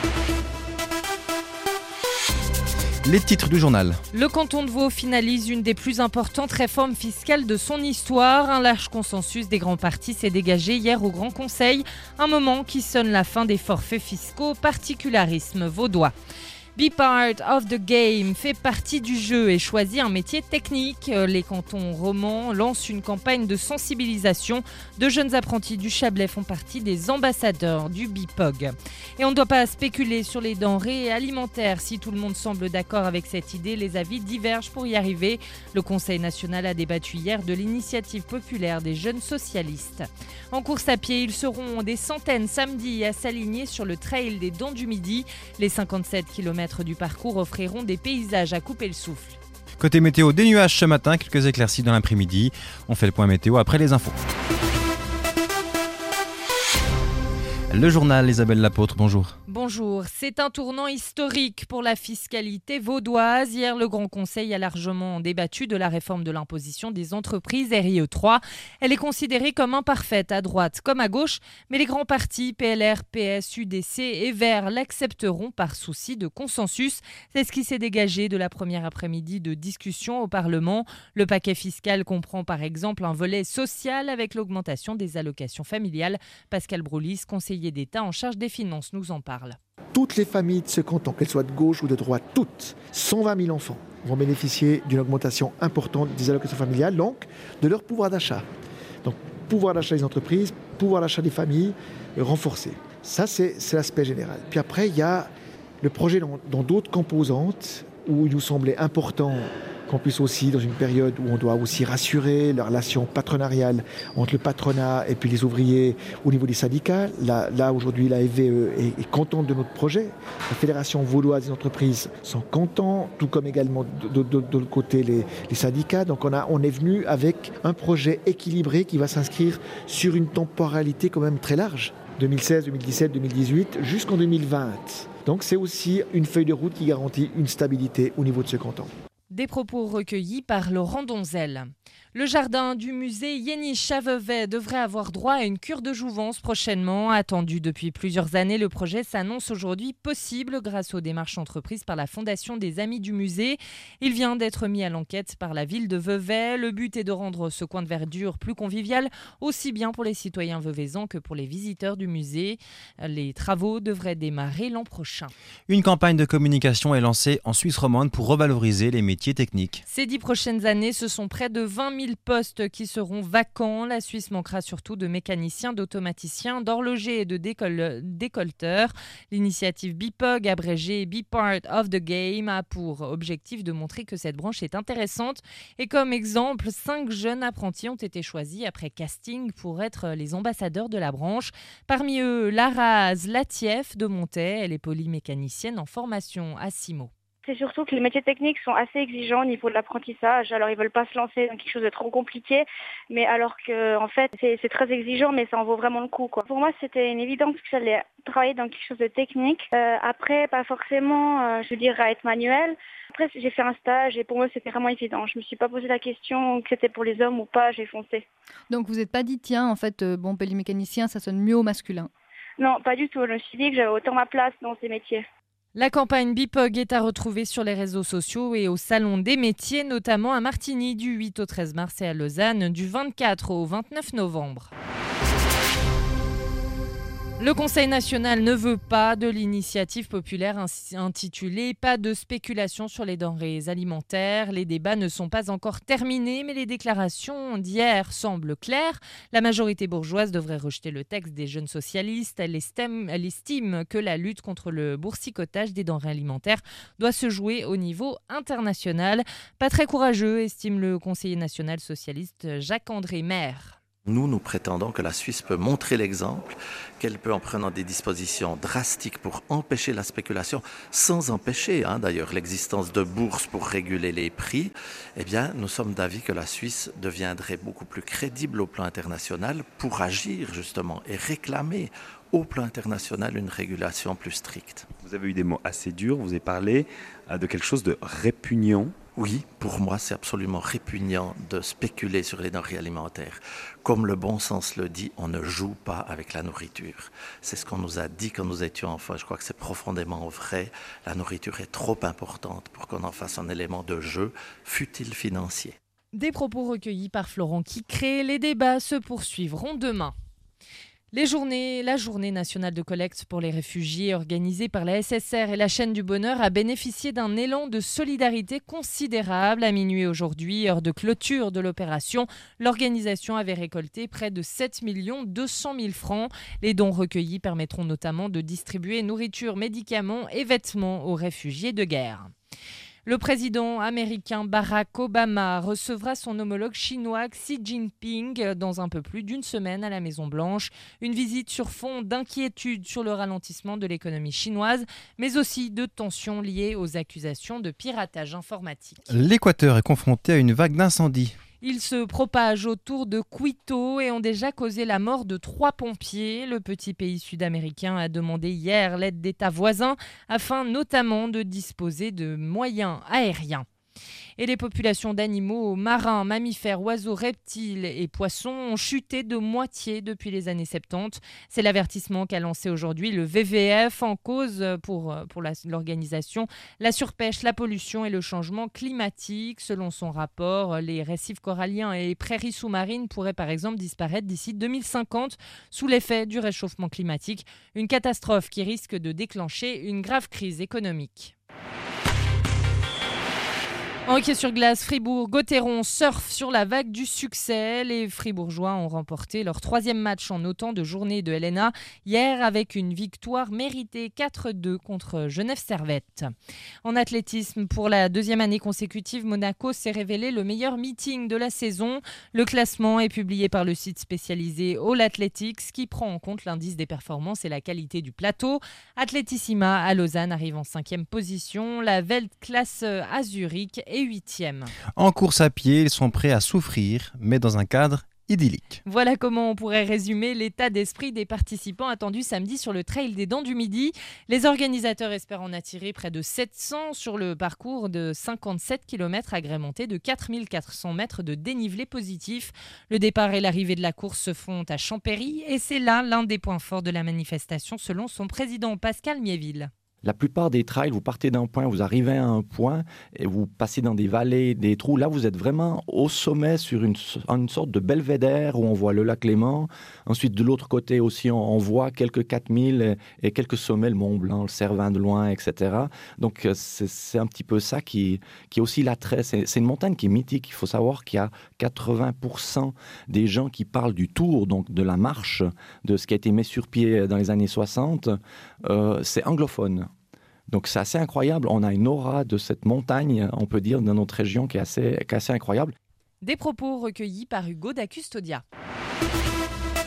Les titres du journal. Le canton de Vaud finalise une des plus importantes réformes fiscales de son histoire. Un large consensus des grands partis s'est dégagé hier au Grand Conseil. Un moment qui sonne la fin des forfaits fiscaux, particularisme vaudois. Be part of the game fait partie du jeu et choisit un métier technique. Les cantons romans lancent une campagne de sensibilisation. De jeunes apprentis du Chablais font partie des ambassadeurs du BIPOG. Et on ne doit pas spéculer sur les denrées alimentaires. Si tout le monde semble d'accord avec cette idée, les avis divergent pour y arriver. Le Conseil national a débattu hier de l'initiative populaire des jeunes socialistes. En course à pied, ils seront des centaines samedi à s'aligner sur le trail des Dents du Midi. Les 57 km du parcours offriront des paysages à couper le souffle. Côté météo, des nuages ce matin, quelques éclaircies dans l'après-midi. On fait le point météo après les infos. Le journal, Isabelle Lapôtre, bonjour. Bonjour, c'est un tournant historique pour la fiscalité vaudoise. Hier, le Grand Conseil a largement débattu de la réforme de l'imposition des entreprises RIE3. Elle est considérée comme imparfaite à droite comme à gauche, mais les grands partis PLR, PS, UDC et Verts l'accepteront par souci de consensus. C'est ce qui s'est dégagé de la première après-midi de discussion au Parlement. Le paquet fiscal comprend par exemple un volet social avec l'augmentation des allocations familiales. Pascal Broulis, conseiller d'État en charge des finances, nous en parle. Toutes les familles de ce canton, qu'elles soient de gauche ou de droite, toutes, 120 000 enfants, vont bénéficier d'une augmentation importante des allocations familiales, donc de leur pouvoir d'achat. Donc, pouvoir d'achat des entreprises, pouvoir d'achat des familles, renforcé. Ça, c'est l'aspect général. Puis après, il y a le projet dans d'autres composantes où il nous semblait important qu'on puisse aussi, dans une période où on doit aussi rassurer la relation patronariale entre le patronat et puis les ouvriers au niveau des syndicats. Là aujourd'hui, la FVE est contente de notre projet. La Fédération vaudoise des entreprises sont contents, tout comme également de l'autre côté les syndicats. Donc on est venu avec un projet équilibré qui va s'inscrire sur une temporalité quand même très large. 2016, 2017, 2018, jusqu'en 2020. Donc c'est aussi une feuille de route qui garantit une stabilité au niveau de ce canton. Des propos recueillis par Laurent Donzel. Le jardin du musée Yéniche à Vevey devrait avoir droit à une cure de jouvence prochainement. Attendu depuis plusieurs années, le projet s'annonce aujourd'hui possible grâce aux démarches entreprises par la Fondation des Amis du Musée. Il vient d'être mis à l'enquête par la ville de Vevey. Le but est de rendre ce coin de verdure plus convivial, aussi bien pour les citoyens veveysans que pour les visiteurs du musée. Les travaux devraient démarrer l'an prochain. Une campagne de communication est lancée en Suisse romande pour revaloriser les métiers techniques. Ces 10 prochaines années, ce sont près de 20 000 postes qui seront vacants. La Suisse manquera surtout de mécaniciens, d'automaticiens, d'horlogers et de décolleteurs. L'initiative BIPOG, abrégée Be Part of the Game, a pour objectif de montrer que cette branche est intéressante. Et comme exemple, 5 jeunes apprentis ont été choisis après casting pour être les ambassadeurs de la branche. Parmi eux, Laraz Latief de Montet, elle est polymécanicienne en formation à Simo. C'est surtout que les métiers techniques sont assez exigeants au niveau de l'apprentissage. Alors ils veulent pas se lancer dans quelque chose de trop compliqué, mais alors que en fait c'est très exigeant, mais ça en vaut vraiment le coup, quoi. Pour moi, c'était une évidence que j'allais travailler dans quelque chose de technique. Après, pas forcément, je dirais, être manuel. Après, j'ai fait un stage et pour moi, c'était vraiment évident. Je me suis pas posé la question que c'était pour les hommes ou pas. J'ai foncé. Donc vous n'êtes pas dit, tiens, en fait, polymécanicien, ça sonne mieux au masculin. Non, pas du tout. Je me suis dit que j'avais autant ma place dans ces métiers. La campagne BIPOG est à retrouver sur les réseaux sociaux et au Salon des métiers, notamment à Martigny du 8 au 13 mars et à Lausanne du 24 au 29 novembre. Le Conseil national ne veut pas de l'initiative populaire intitulée « Pas de spéculation sur les denrées alimentaires ». Les débats ne sont pas encore terminés, mais les déclarations d'hier semblent claires. La majorité bourgeoise devrait rejeter le texte des jeunes socialistes. Elle estime que la lutte contre le boursicotage des denrées alimentaires doit se jouer au niveau international. Pas très courageux, estime le conseiller national socialiste Jacques-André Maire. Nous prétendons que la Suisse peut montrer l'exemple, qu'elle peut en prenant des dispositions drastiques pour empêcher la spéculation, sans empêcher d'ailleurs l'existence de bourses pour réguler les prix. Eh bien, nous sommes d'avis que la Suisse deviendrait beaucoup plus crédible au plan international pour agir justement et réclamer au plan international une régulation plus stricte. Vous avez eu des mots assez durs, vous avez parlé de quelque chose de répugnant. Oui, pour moi, c'est absolument répugnant de spéculer sur les denrées alimentaires. Comme le bon sens le dit, on ne joue pas avec la nourriture. C'est ce qu'on nous a dit quand nous étions enfants. Je crois que c'est profondément vrai. La nourriture est trop importante pour qu'on en fasse un élément de jeu, fût-il financier. Des propos recueillis par Florent Quicré. Les débats se poursuivront demain. La journée nationale de collecte pour les réfugiés organisée par la SSR et la chaîne du bonheur a bénéficié d'un élan de solidarité considérable. À minuit aujourd'hui, heure de clôture de l'opération, l'organisation avait récolté près de 7 200 000 francs. Les dons recueillis permettront notamment de distribuer nourriture, médicaments et vêtements aux réfugiés de guerre. Le président américain Barack Obama recevra son homologue chinois Xi Jinping dans un peu plus d'une semaine à la Maison-Blanche. Une visite sur fond d'inquiétude sur le ralentissement de l'économie chinoise, mais aussi de tensions liées aux accusations de piratage informatique. L'Équateur est confronté à une vague d'incendies. Ils se propagent autour de Quito et ont déjà causé la mort de 3 pompiers. Le petit pays sud-américain a demandé hier l'aide d'États voisins afin notamment de disposer de moyens aériens. Et les populations d'animaux marins, mammifères, oiseaux, reptiles et poissons ont chuté de moitié depuis les années 70. C'est l'avertissement qu'a lancé aujourd'hui le WWF en cause pour l'organisation la surpêche, la pollution et le changement climatique. Selon son rapport, les récifs coralliens et les prairies sous-marines pourraient par exemple disparaître d'ici 2050 sous l'effet du réchauffement climatique. Une catastrophe qui risque de déclencher une grave crise économique. En hockey sur glace, Fribourg-Gotteron surfe sur la vague du succès. Les Fribourgeois ont remporté leur 3e match en autant de journées de LNA hier avec une victoire méritée 4-2 contre Genève Servette. En athlétisme, pour la 2e année consécutive, Monaco s'est révélé le meilleur meeting de la saison. Le classement est publié par le site spécialisé All Athletics qui prend en compte l'indice des performances et la qualité du plateau. Atletissima à Lausanne arrive en 5e position. La Weltklasse à Zurich est 8e. En course à pied, ils sont prêts à souffrir, mais dans un cadre idyllique. Voilà comment on pourrait résumer l'état d'esprit des participants attendus samedi sur le Trail des Dents du Midi. Les organisateurs espèrent en attirer près de 700 sur le parcours de 57 km agrémenté de 4400 mètres de dénivelé positif. Le départ et l'arrivée de la course se font à Champéry et c'est là l'un des points forts de la manifestation selon son président Pascal Miéville. La plupart des trails, vous partez d'un point, vous arrivez à un point et vous passez dans des vallées, des trous. Là, vous êtes vraiment au sommet sur une sorte de belvédère où on voit le lac Léman. Ensuite, de l'autre côté aussi, on voit quelques 4000 et quelques sommets, le Mont Blanc, le Cervin de loin, etc. Donc, c'est un petit peu ça qui est aussi l'attrait. C'est une montagne qui est mythique. Il faut savoir qu'il y a 80% des gens qui parlent du tour, donc de la marche, de ce qui a été mis sur pied dans les années 60. C'est anglophone. Donc c'est assez incroyable, on a une aura de cette montagne, on peut dire, dans notre région qui est assez incroyable. Des propos recueillis par Hugo da Custodia.